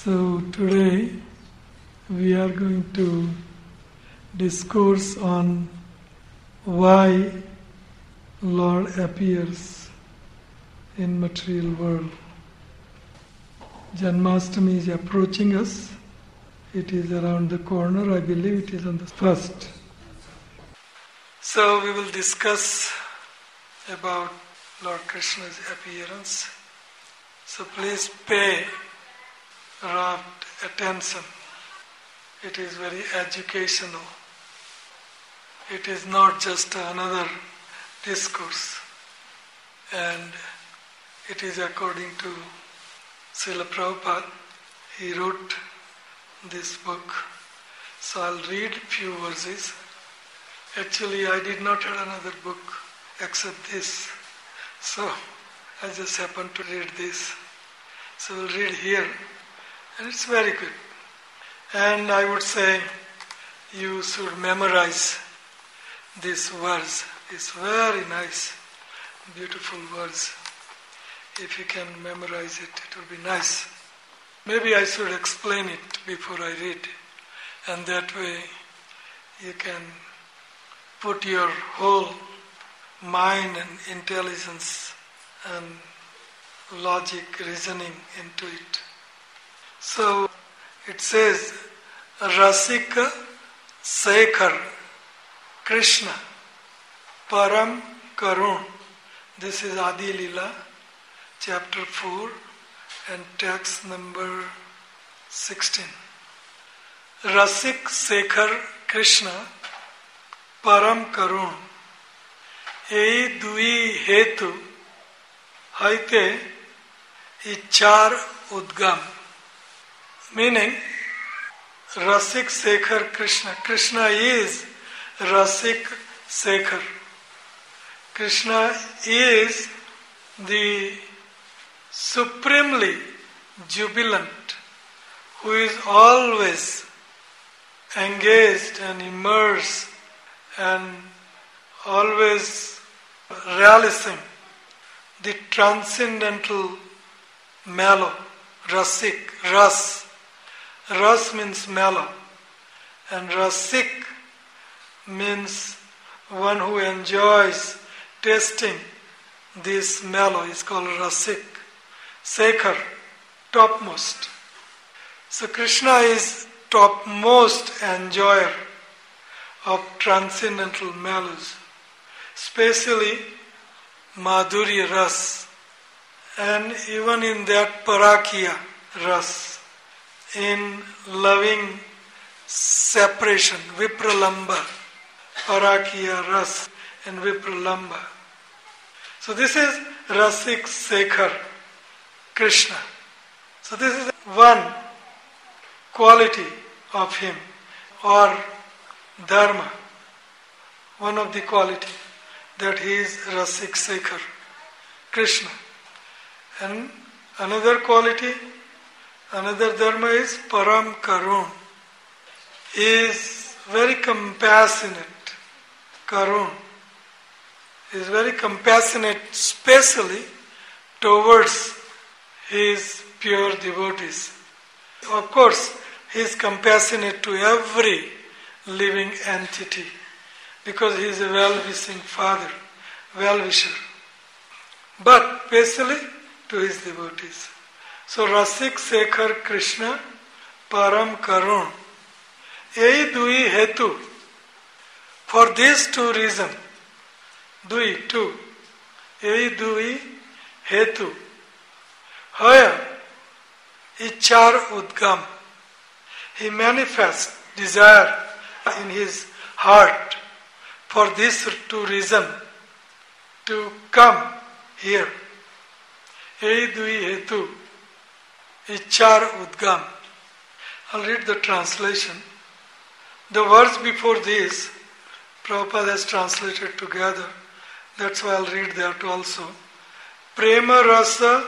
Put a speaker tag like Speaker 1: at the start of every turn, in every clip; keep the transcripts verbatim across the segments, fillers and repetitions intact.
Speaker 1: So today we are going to discourse on why Lord appears in material world. Janmashtami is approaching us. It is around the corner. I believe it is on the first. So we will discuss about Lord Krishna's appearance. So please pay rapt attention. It is very educational. It is not just another discourse. And it is according to Srila Prabhupada. He wrote this book. So I'll read few verses. Actually, I did not have another book except this. So I just happened to read this. So we'll read here. And it's very good. And I would say you should memorize this verse. It's very nice, beautiful verse. If you can memorize it, it will be nice. Maybe I should explain it before I read. And that way you can put your whole mind and intelligence and logic, reasoning into it. So it says, Rasika Sekhar Krishna Param Karun. This is Adi Lila, chapter four, and text number sixteen. Rasik Sekhar Krishna Param Karun. Ei dui hetu haite ichar udgam. Meaning, Rasik Sekhar Krishna. Krishna is Rasik Sekhar. Krishna is the supremely jubilant, who is always engaged and immersed and always relishing the transcendental mellow, rasik, ras. Ras means mellow, and rasik means one who enjoys tasting this mellow is called rasik. Sekhar, topmost. So Krishna is topmost enjoyer of transcendental mellows, especially Madhurya Ras, and even in that Parakya Ras, in loving separation, Vipralamba, Parakya Ras and Vipralamba. So this is Rasik Sekhar Krishna. So this is one quality of him, or dharma, one of the quality, that he is Rasik Sekhar Krishna. And another quality, another dharma is Param Karun. He is very compassionate. Karun. He is very compassionate, especially towards his pure devotees. Of course, he is compassionate to every living entity, because he is a well-wishing father, well-wisher. But especially to his devotees. So Rasik Sekhar Krishna Param Karun. Ei dui hetu. For these two reasons, dui, two. Ei dui hetu. Haya ichar udgam. He manifests desire in his heart for these two reasons to come here. Ei dui hetu. Ichar udgam. I'll read the translation. The words before this, Prabhupada has translated together. That's why I'll read that also. Prema rasa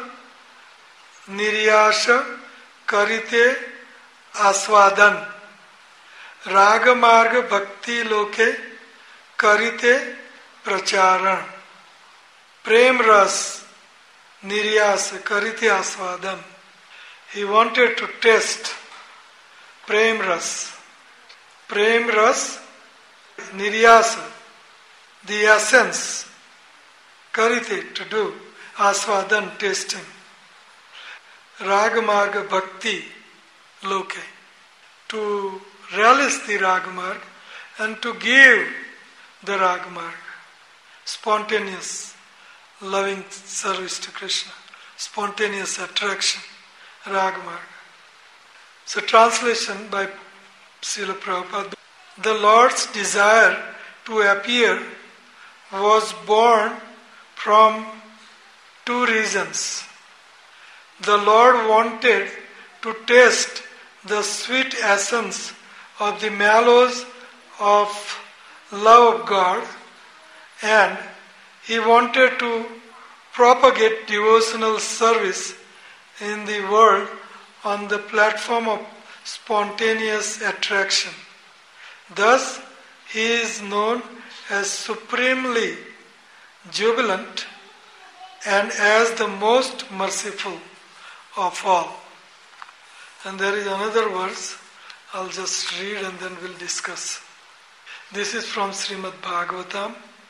Speaker 1: niryasha karite aswadan. Raga marga bhakti loke karite pracharan. Prem ras niryasa karite aswadan. he wanted to test Prem Ras. Prem Ras, Niryasa, the essence, karite, to do, aswadan, tasting. Ragamarga Bhakti Loke, to relish the Ragamarga and to give the Ragamarga. Spontaneous, loving service to Krishna. Spontaneous attraction, Ragamarga. So translation by Srila Prabhupada. The Lord's desire to appear was born from two reasons. The Lord wanted to taste the sweet essence of the mallows of love of God, and He wanted to propagate devotional service in the world on the platform of spontaneous attraction. Thus, He is known as supremely jubilant and as the most merciful of all. And there is another verse, I'll just read and then we'll discuss. This is from Srimad Bhagavatam.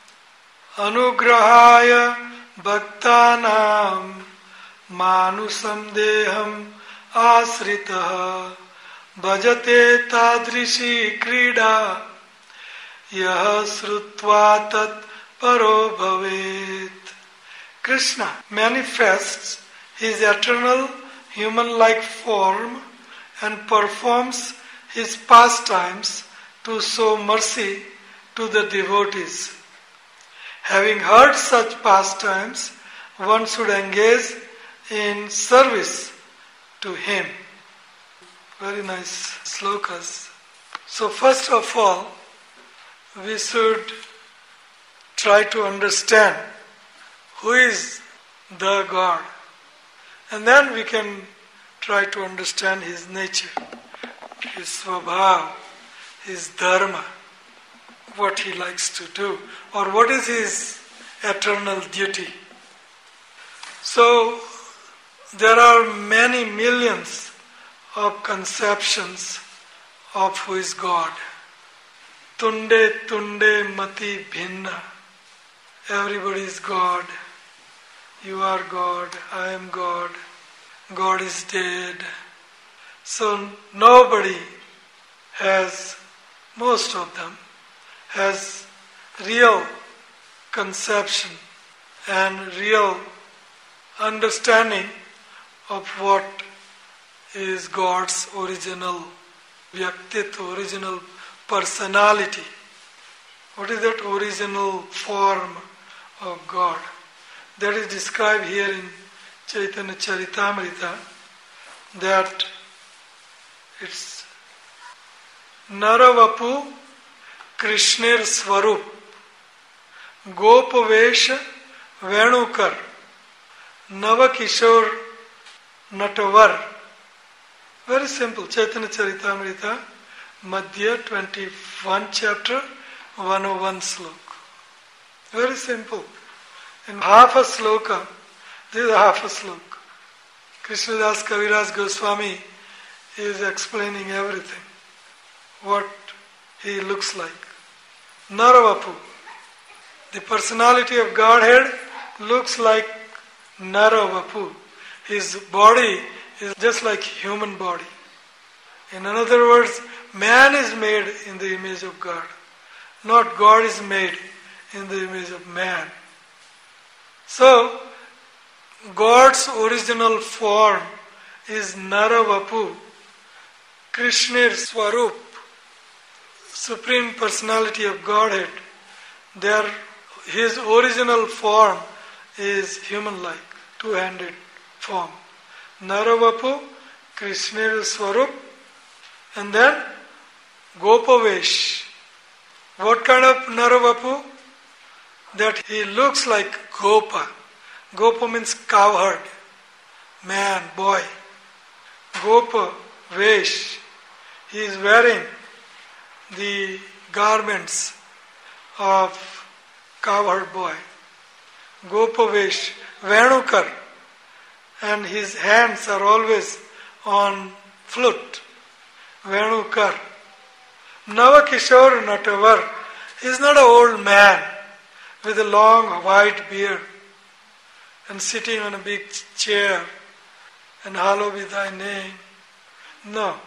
Speaker 1: Anugrahaya bhaktanam manusam deham asritaha bhajate tadrishi krida yaha srutva tat paro bhavet. Krishna manifests His eternal human-like form and performs His pastimes to show mercy to the devotees. Having heard such pastimes, one should engage in service to Him. Very nice slokas. So first of all, we should try to understand who is the God. And then we can try to understand His nature, His svabhav, His dharma, what He likes to do, or what is His eternal duty. So, there are many millions of conceptions of who is God. Tunde tunde mati bhinna. Everybody is God. You are God, I am God, God is dead. So nobody has, most of them, has real conception and real understanding of what is God's original vyaktitva, original personality. What is that original form of God? That is described here in Chaitanya Charitamrita, that it's Naravapu Krishnir Swarup Gopavesha Venukar Navakishore Natavar. Very simple. Chaitanya Charitamrita, Madhya twenty-one chapter, one oh one slok. Very simple. In half a sloka, this is half a sloka. Krishnadas Kaviraj Goswami is explaining everything, what he looks like. Naravapu, the personality of Godhead looks like Naravapu. His body is just like human body. In other words, man is made in the image of God, not God is made in the image of man. So, God's original form is Naravapu, Krishnir Swarup, Supreme Personality of Godhead. There, His original form is human-like, two-handed form. Naravapu, Krishnir Swarup, and then Gopavesh. What kind of Naravapu? That he looks like Gopa. Gopa means cowherd, man, boy. Gopa, Vesh. He is wearing the garments of cowherd boy. Gopa Vesh, Venukar. And his hands are always on flute, Venukar. Navakishore Natavar is not an old man with a long white beard and sitting on a big chair and hallowed be thy name. No.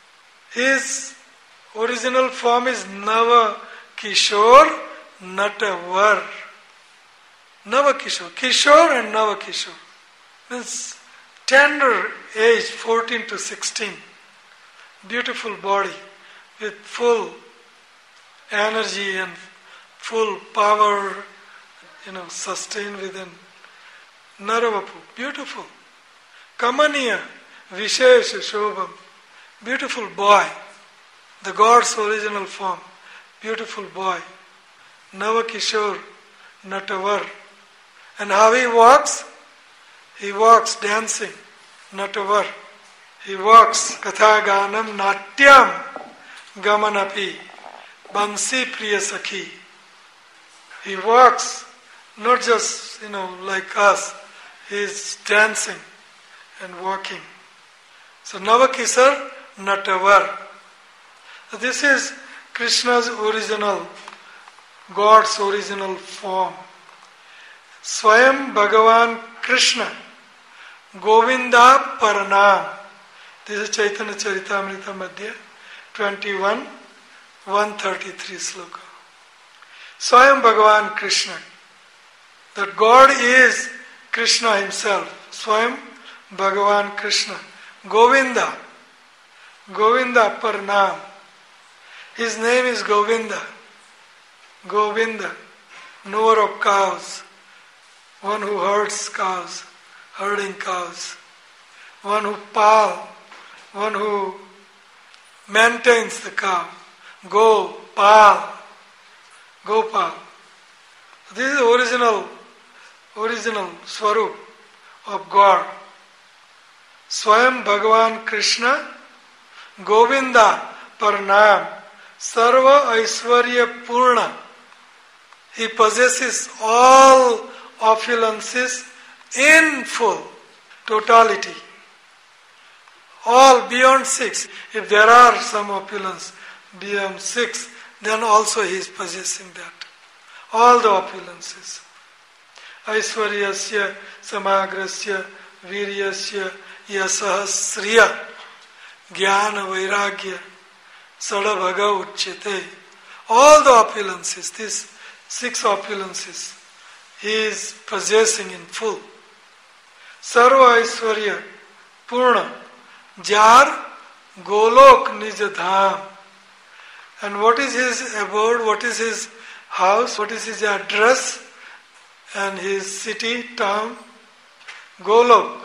Speaker 1: His original form is Navakishore Natavar. Navakishore. Kishore and Navakishore. Means tender age, fourteen to sixteen. Beautiful body with full energy and full power, you know, sustained within. Naravapu, beautiful. Kamaniya, Vishesha Shobham, beautiful boy. The God's original form, beautiful boy. Navakishore Natavar. And how he walks? He walks dancing, Natavar. He walks Kathaganam Natyam Gamanapi Bansi Priya Sakhi. He walks not just, you know, like us. He is dancing and walking. So Navakishore Natavar. So this is Krishna's original, God's original form. Swayam Bhagavan Krishna Govinda Paranam. This is Chaitanya Charitamrita Madhya twenty-one, one thirty-three sloka. Swayam Bhagavan Krishna. That God is Krishna himself. Swayam Bhagavan Krishna. Govinda. Govinda Paranam. His name is Govinda. Govinda. Knower of cows. One who herds cows. Herding cows. One who pal. One who maintains the cow. Go, pal. Gopal. This is the original, original Swarup of God. Swayam Bhagavan Krishna Govinda Paranam Sarva Aishwarya Purna. He possesses all opulences in full, totality. All beyond six. If there are some opulence beyond six, then also he is possessing that. All the opulences. Aishwaryasya, Samagrasya, Viryasya, Yasahasriya, Jnana Vairagya, Sadabhaga Uchyate. All the opulences, these six opulences, he is possessing in full. Sarva Aishwarya, Purna, Jar, Golok Nijadham. And what is his abode, what is his house, what is his address, and his city, town? Golok.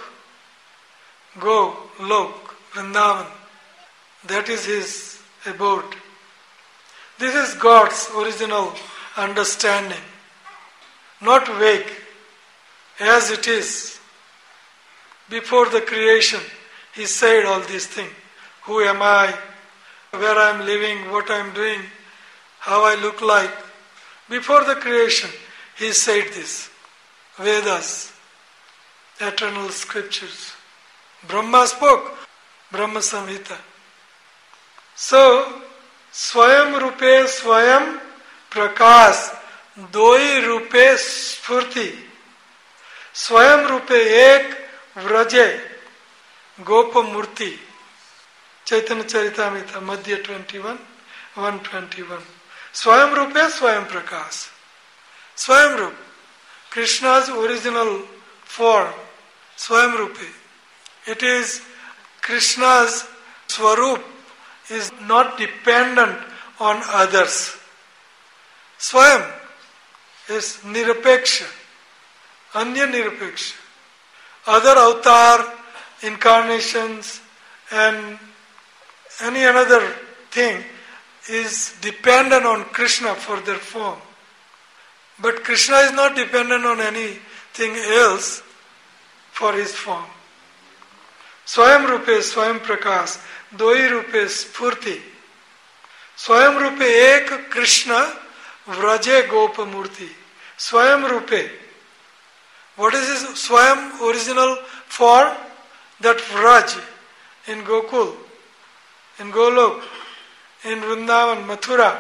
Speaker 1: Go, Lok, Vrindavan. That is his abode. This is God's original understanding. Not vague, as it is. Before the creation, he said all these things. Who am I? Where I am living? What I am doing? How I look like? Before the creation, he said this. Vedas, eternal scriptures. Brahma spoke. Brahma Samhita. So, Swayam Rupe Swayam Prakash Doi Rupe Spurti. Swayam Rupe Ek Vraje Gopa Murti. Chaitanya Charitamrita Madhya twenty-one, one twenty-one. Swayam Rupe Swayam Prakash. Swayam Rupe. Krishna's original form. Swayam Rupe. It is Krishna's Swarup is not dependent on others. Swayam is Nirapeksha, Anya Nirapeksha. Other avatar, incarnations and any another thing is dependent on Krishna for their form. But Krishna is not dependent on anything else for his form. Swayam Rupe Swayam Prakash Doi Rupe Spurti. Swayam Rupe Ek Krishna Vraje Gopa Murti. Swayam Rupe. What is his Swayam original form? That Vraj. in Gokul, in Golok, in Vrindavan, Mathura.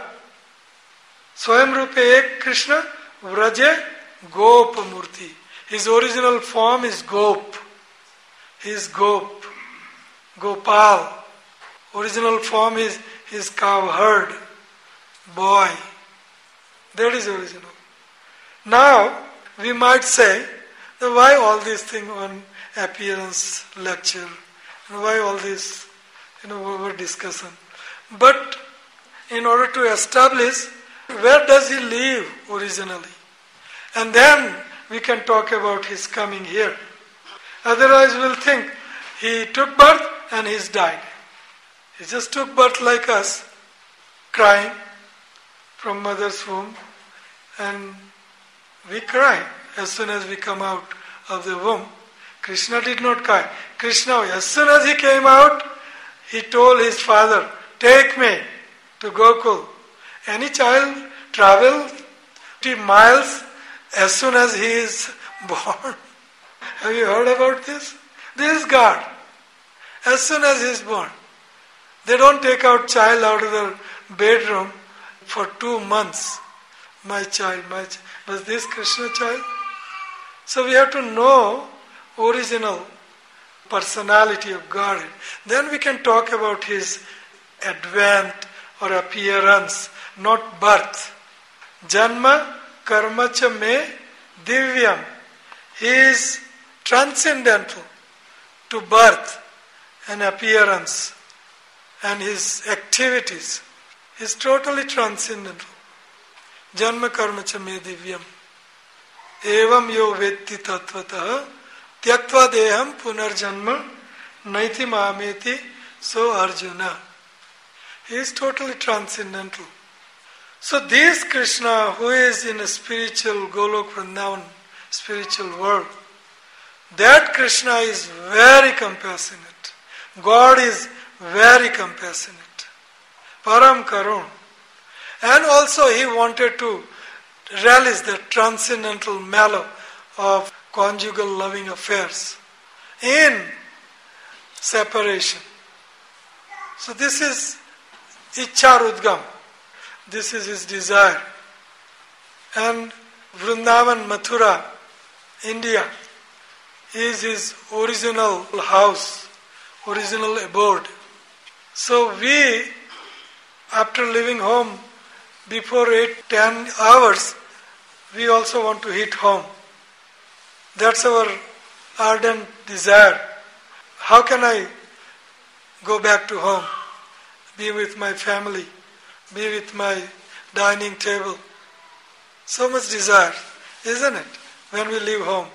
Speaker 1: Swayam Rupe Ek Krishna, Vraje Gop Murti. His original form is Gop. He is Gop. Gopal. Original form is his cowherd, boy. That is original. Now, we might say, that why all these things on appearance lecture, and why all this, you know, over discussion. But in order to establish where does he live originally, and then we can talk about his coming here. Otherwise, we'll think he took birth and he's died. He just took birth like us, crying from mother's womb, and we cry as soon as we come out of the womb. Krishna did not cry. Krishna, as soon as he came out, he told his father, take me to Gokul. Any child travels fifty miles as soon as he is born. Have you heard about this? This is God. As soon as he is born. They don't take out child out of the bedroom for two months. My child, my child. Was this Krishna child? So we have to know original personality of God. Then we can talk about his advent or appearance, not birth. Janma karma cha me divyam. He is transcendental to birth and appearance and his activities. He is totally transcendental. Janma karma cha me divyam. Evam yo vetti tatvatah tyaktva deham punarjanma naiti mameti so Arjuna. He is totally transcendental. So this Krishna who is in a spiritual Golok Vrindavan, spiritual world, that Krishna is very compassionate. God is very compassionate. Param Karun. And also he wanted to relish the transcendental mellow of conjugal loving affairs in separation. So this is Icharudgam. This is his desire. And Vrindavan, Mathura, India, is his original house, original abode. So we, after leaving home before eight, ten hours, we also want to hit home. That's our ardent desire. How can I go back to home, be with my family, be with my dining table? So much desire, isn't it, when we leave home?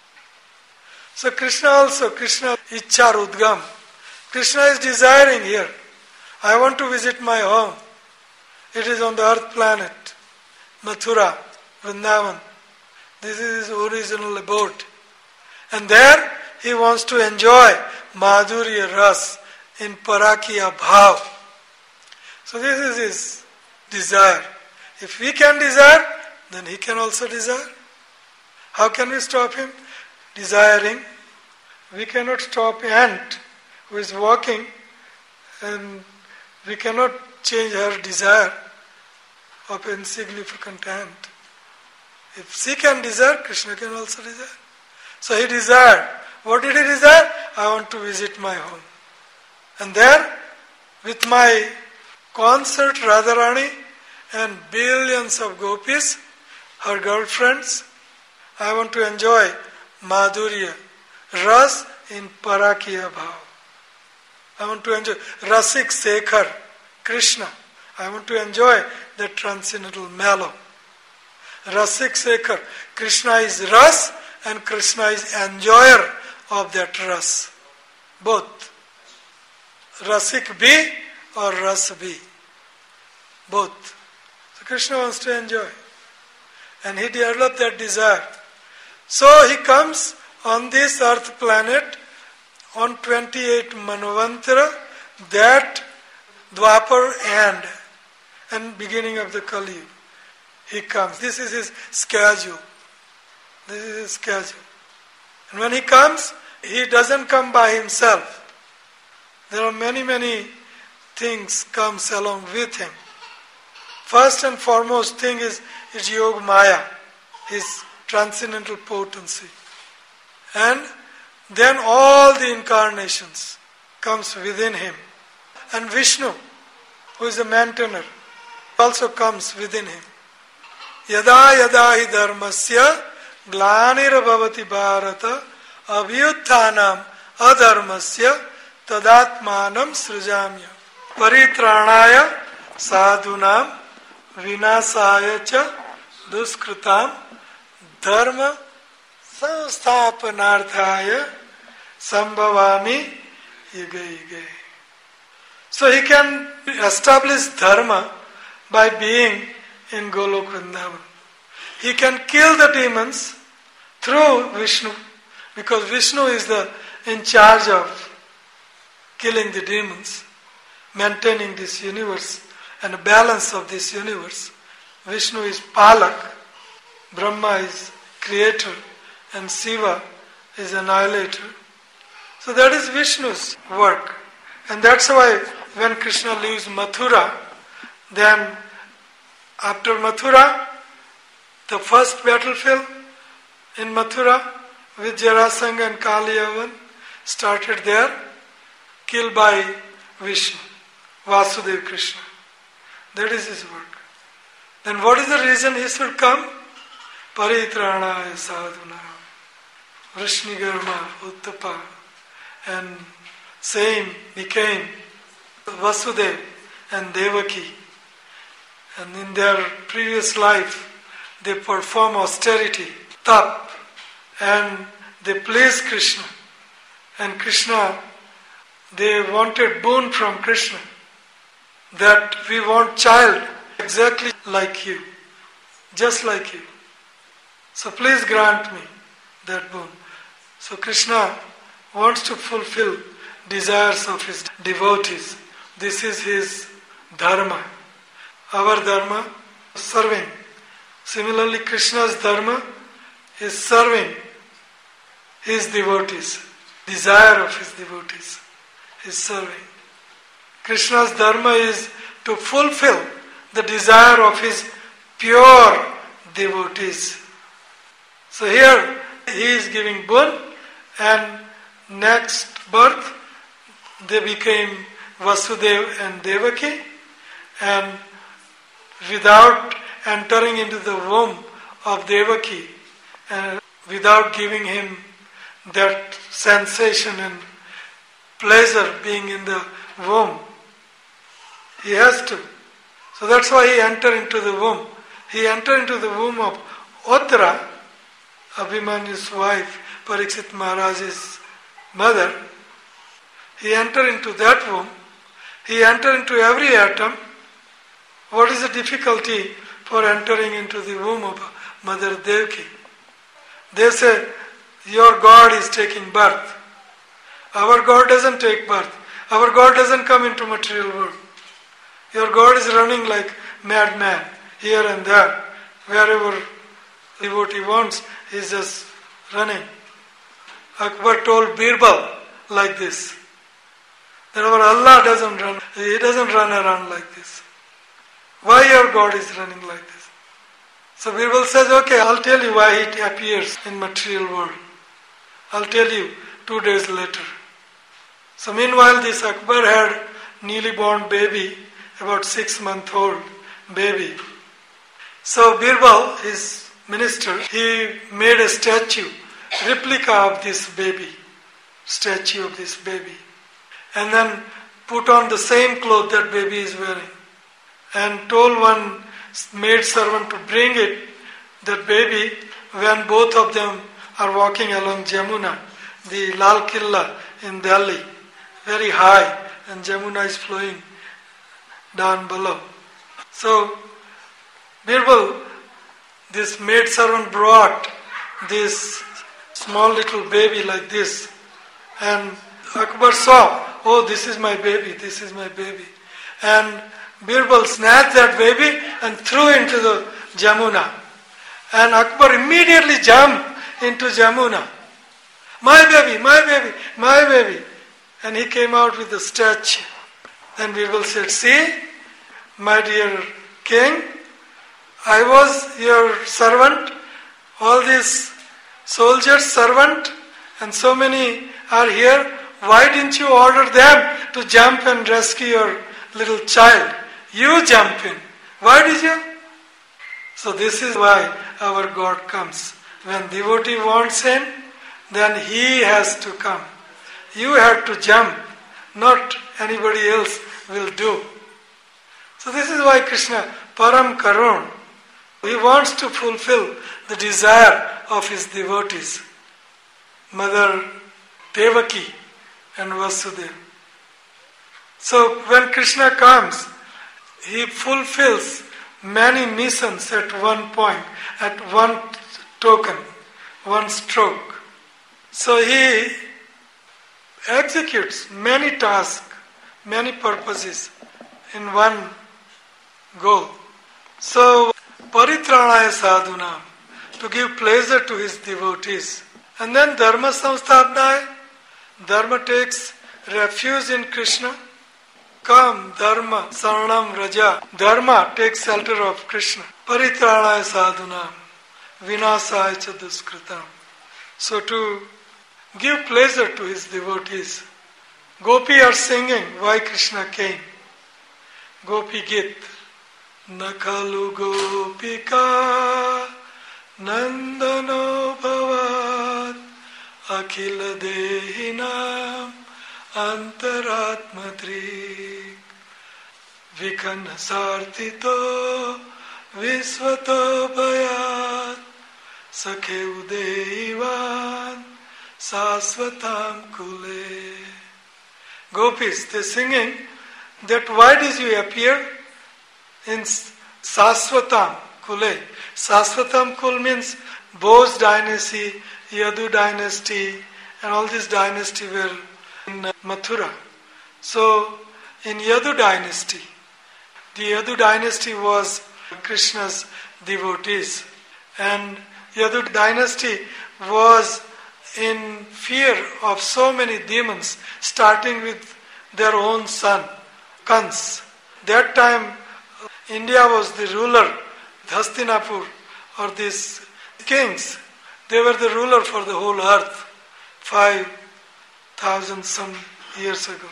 Speaker 1: So Krishna also, Krishna Ichchar Udgam. Krishna is desiring here. I want to visit my home. It is on the earth planet, Mathura, Vrindavan. This is his original abode. And there he wants to enjoy Madhurya Ras in Parakiya Bhav. So this is his desire. If we can desire, then he can also desire. How can we stop him desiring? We cannot stop an ant who is walking, and we cannot change her desire of insignificant ant. If she can desire, Krishna can also desire. So he desired. What did he desire? I want to visit my home. And there, with my consort Radharani and billions of gopis, her girlfriends, I want to enjoy Madhurya, Ras in Parakiya Bhav. I want to enjoy Rasik Sekhar, Krishna. I want to enjoy the transcendental mellow. Rasik Sekhar. Krishna is Ras and Krishna is enjoyer of that Ras. Both. Rasik B or Ras B. Both. So Krishna wants to enjoy. And he developed that desire. So he comes on this earth planet on twenty-eight Manvantara, that Dwapar end and beginning of the Kali Yuga. He comes. This is his schedule. This is his schedule. And when he comes, he doesn't come by himself. There are many, many things comes along with him. First and foremost thing is, is Yoga Maya, his transcendental potency. And then all the incarnations comes within him. And Vishnu, who is the maintainer, also comes within him. Yada yada hi dharmasya glanirabhavati bharata abhyutthanam adharmasya tadatmanam srijamya paritranaya sadhunam vinasaya cha duskritam dharma samsthapanarthaya sambhavami yuga yuga. So he can establish dharma by being in Golok Vrindavan. He can kill the demons through Vishnu, because Vishnu is the in charge of killing the demons, maintaining this universe and the balance of this universe. Vishnu is Palak, Brahma is creator, and Shiva is annihilator. So that is Vishnu's work. And that's why when Krishna leaves Mathura, then after Mathura, the first battlefield in Mathura with Jarasanga and Kaliyavan started there, killed by Vishnu, Vasudeva Krishna. That is his work. Then what is the reason he should come? Paritranaya sadhuna, Vrishnigarma, Uttapa, and same became Vasudeva and Devaki. And in their previous life, they perform austerity, tap, and they please Krishna. And Krishna, they wanted boon from Krishna, that we want child exactly like you, just like you. So please grant me that boon. So Krishna wants to fulfill desires of his devotees. This is his dharma. Our dharma, serving. Similarly, Krishna's dharma is serving his devotees. Desire of his devotees is serving. Krishna's dharma is to fulfill the desire of his pure devotees. So here he is giving boon, and next birth they became Vasudeva and Devaki, and without entering into the womb of Devaki, and without giving him that sensation and pleasure being in the womb, he has to. So that's why he entered into the womb. He entered into the womb of Uttara, Abhimanyu's wife, Parikshit Maharaj's mother. He entered into that womb. He entered into every atom. What is the difficulty for entering into the womb of Mother Devaki? They say, your God is taking birth. Our God doesn't take birth. Our God doesn't come into material world. Your God is running like madman here and there. Wherever devotee wants, he is just running. Akbar told Birbal like this, that our Allah doesn't run, He doesn't run around like this. Why your God is running like this? So Birbal says, okay, I'll tell you why it appears in material world. I'll tell you two days later. So meanwhile, this Akbar had newly born baby, about six month old baby. So Birbal, his minister, he made a statue, replica of this baby, statue of this baby, and then put on the same cloth that baby is wearing, and told one maid servant to bring it, that baby, when both of them are walking along Jamuna, the Lal Killa in Delhi, very high, and Jamuna is flowing down below. So Birbal, this maid servant brought this small little baby like this, and Akbar saw, oh, this is my baby, this is my baby. And Birbal snatched that baby and threw into the Jamuna. And Akbar immediately jumped into Jamuna. My baby, my baby, my baby. and he came out with a statue. Then Birbal said, see, my dear king, I was your servant, all these soldiers, servant, and so many are here. Why didn't you order them to jump and rescue your little child? You jump in. Why did you? So this is why our God comes. When devotee wants him, then he has to come. You have to jump, not anybody else will do. So this is why Krishna, Param Karun, he wants to fulfill the desire of his devotees. Mother Devaki and Vasudeva. So when Krishna comes, he fulfills many missions at one point, at one token, one stroke. So he executes many tasks, many purposes in one goal. So, Paritranaya Sadhunam, to give pleasure to his devotees. And then Dharma Samstapnaya, Dharma takes refuge in Krishna. Come, Dharma, Saranam Raja. Dharma takes shelter of Krishna. Paritranaya Sadhunam, Vinasaya cha Duskritam. So to give pleasure to his devotees. Gopi are singing why Krishna came. Gopi Git. Nakalu Gopika Nandano Bhavat Akhila Dehinam Antaratmadrik Vikana Sartito Visvato Bhayat Sakhe Udeivan Sasvatam Kule. Gopis, they singing that why did you appear in Sasvatam Kule? Sasvatam Kul means Bose dynasty, Yadu dynasty, and all these dynasty were in Mathura. So, in Yadu dynasty, the Yadu dynasty was Krishna's devotees. And Yadu dynasty was in fear of so many demons, starting with their own son, Kans. That time, India was the ruler, Hastinapur, or these kings. They were the ruler for the whole earth, five thousand some years ago.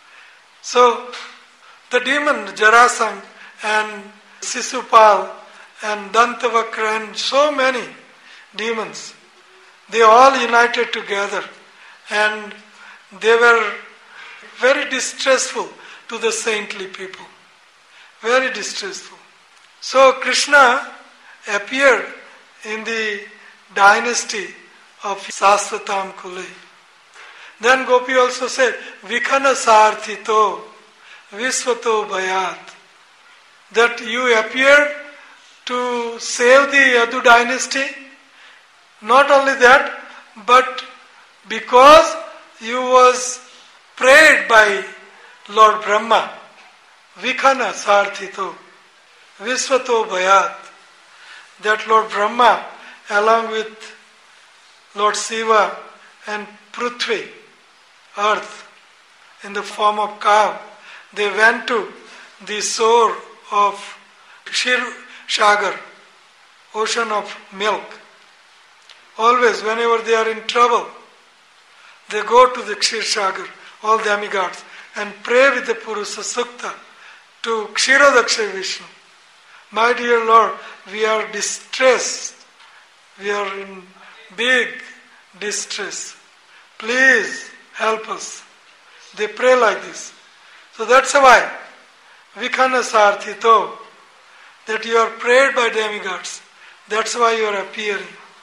Speaker 1: So, the demon Jarasandha and Sisupal and Dantavakra and so many demons, they all united together and they were very distressful to the saintly people. Very distressful. So Krishna appeared in the dynasty of Sasvatam Kule. Then Gopi also said, Vikhana Sarthito Visvato Bhayat. That you appeared to save the Yadu dynasty. Not only that, but because you was prayed by Lord Brahma, Vikhana Sarthito, Visvato Bhayat, that Lord Brahma, along with Lord Shiva and Prithvi, earth, in the form of cow, they went to the shore of Kshir Sagar, ocean of milk. Always, whenever they are in trouble, they go to the Kshir Sagar, all demigods, and pray with the Purusha Sukta to Kshirodaksha Vishnu. My dear Lord, we are distressed. We are in big distress. Please help us. They pray like this. So that's why, Vikhana Sarthito, that you are prayed by demigods. That's why you are appearing.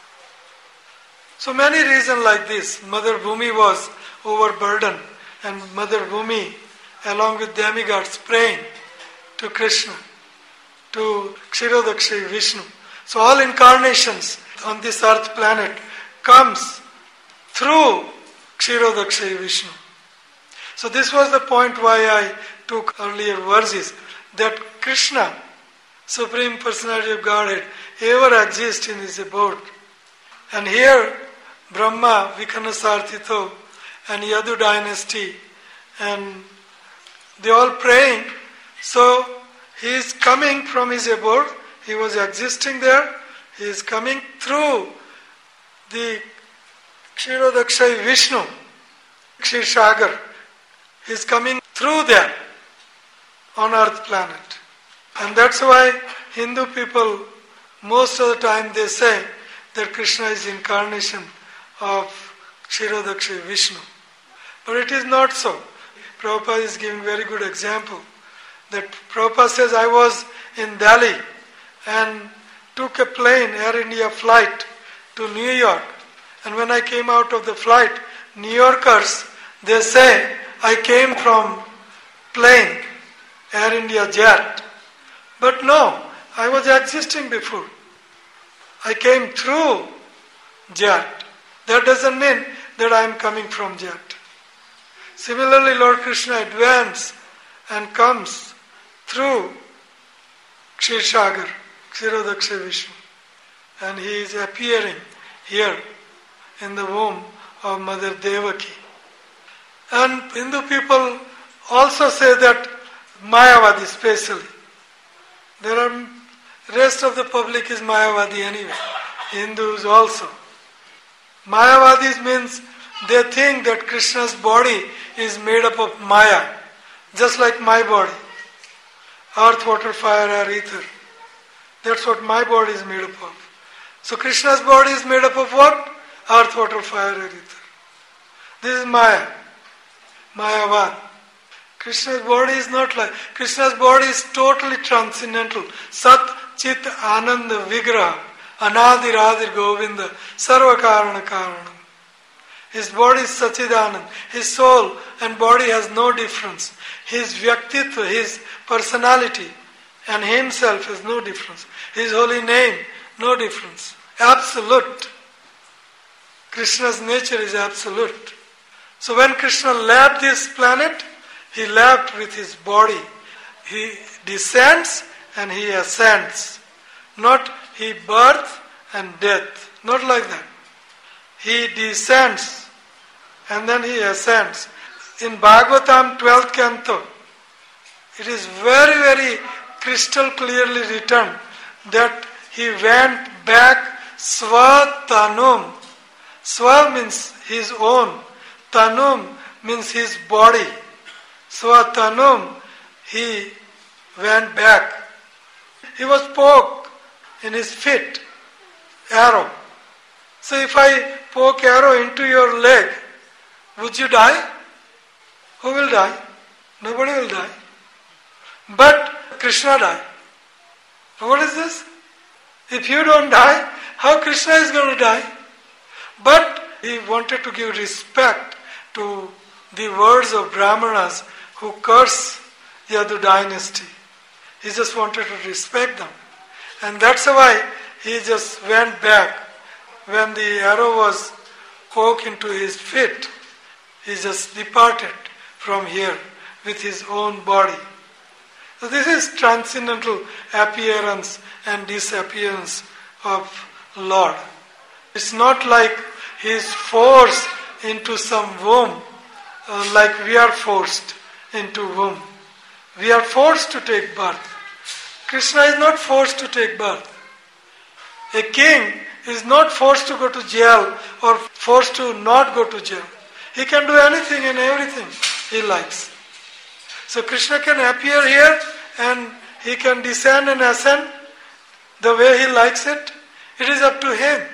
Speaker 1: So many reasons like this. Mother Bhumi was overburdened, and Mother Bhumi, along with demigods, praying to Krishna, to Kshirodaksha Vishnu. So all incarnations on this earth planet comes through Kshirodaksha Vishnu. So this was the point why I took earlier verses, that Krishna, Supreme Personality of Godhead, ever exists in his abode. And here, Brahma, Vikhana Sarthito, and Yadu dynasty and they all praying. So he is coming from his abode. He was existing there. He is coming through the Kshirodakshayi Vishnu, Kshirshagar. He is coming through there on earth planet. And that's why Hindu people, most of the time they say that Krishna is incarnation of Kshirodakshayi Vishnu. But it is not so. Prabhupada is giving very good example. That Prabhupada says, I was in Delhi and took a plane, Air India flight to New York. And when I came out of the flight, New Yorkers, they say, I came from plane, Air India jet. But no, I was existing before. I came through jet. That doesn't mean that I am coming from jet. Similarly, Lord Krishna advances and comes through Kshirshagar, Kshirodakshayi Vishnu. And he is appearing here in the womb of Mother Devaki. And Hindu people also say that Mayavadi especially. There are, rest of the public is Mayavadi anyway. Hindus also. Mayavadis means they think that Krishna's body is made up of Maya, just like my body. Earth, water, fire, air, ether. That's what my body is made up of. So Krishna's body is made up of what? Earth, water, fire, air, ether. This is Maya. Mayavad. Krishna's body is not like... Krishna's body is totally transcendental. Sat, Chit, Ananda, Vigraha. Anadir, Adir, Govinda. Sarva Karana, Karanam. His body is Sachidanand. His soul and body has no difference. His Vyaktitva, his personality and himself has no difference. His holy name, no difference. Absolute. Krishna's nature is absolute. So when Krishna left this planet, he left with his body. He descends and he ascends. Not he birth and death. Not like that. He descends and then he ascends. In Bhagavatam twelfth canto, it is very, very crystal clearly written that he went back svatanum. Sva means his own. Tanum means his body. Svatanum, he went back. He was poked in his feet, arrow. So if I poke arrow into your leg, would you die? Who will die? Nobody will die. But Krishna died. What is this? If you don't die, how Krishna is going to die? But he wanted to give respect to the words of Brahmanas who curse Yadu dynasty. He just wanted to respect them. And that's why he just went back. When the arrow was poked into his feet, he just departed from here with his own body. So this is transcendental appearance and disappearance of Lord. It's not like he is forced into some womb, uh, like we are forced into womb. We are forced to take birth. Krishna is not forced to take birth. A king is not forced to go to jail or forced to not go to jail. He can do anything and everything he likes. So Krishna can appear here and he can descend and ascend the way he likes it. It is up to him.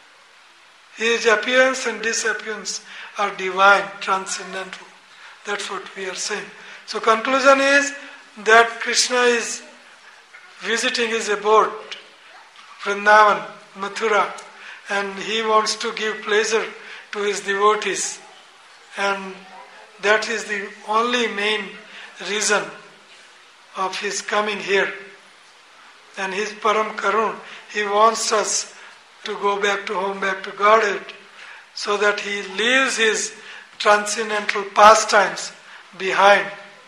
Speaker 1: His appearance and disappearance are divine, transcendental. That's what we are saying. So conclusion is that Krishna is visiting his abode, Vrindavan, Mathura, and he wants to give pleasure to his devotees. And that is the only main reason of his coming here. And his Param Karun, he wants us to go back to home, back to Godhead, so that he leaves his transcendental pastimes behind.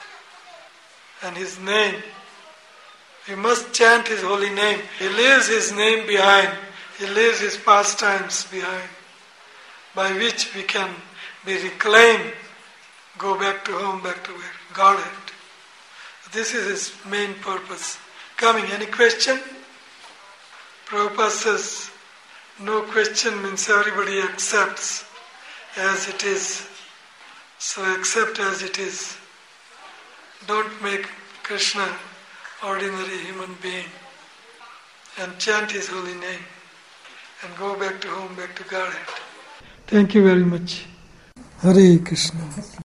Speaker 1: And his name, we must chant his holy name. He leaves his name behind. He leaves his pastimes behind, by which we can be reclaimed go back to home, back to where? Godhead. This is his main purpose. Coming, any question? Prabhupada says, no question means everybody accepts as it is. So accept as it is. Don't make Krishna ordinary human being. And chant his holy name. And go back to home, back to Godhead. Thank you very much. Hare Krishna.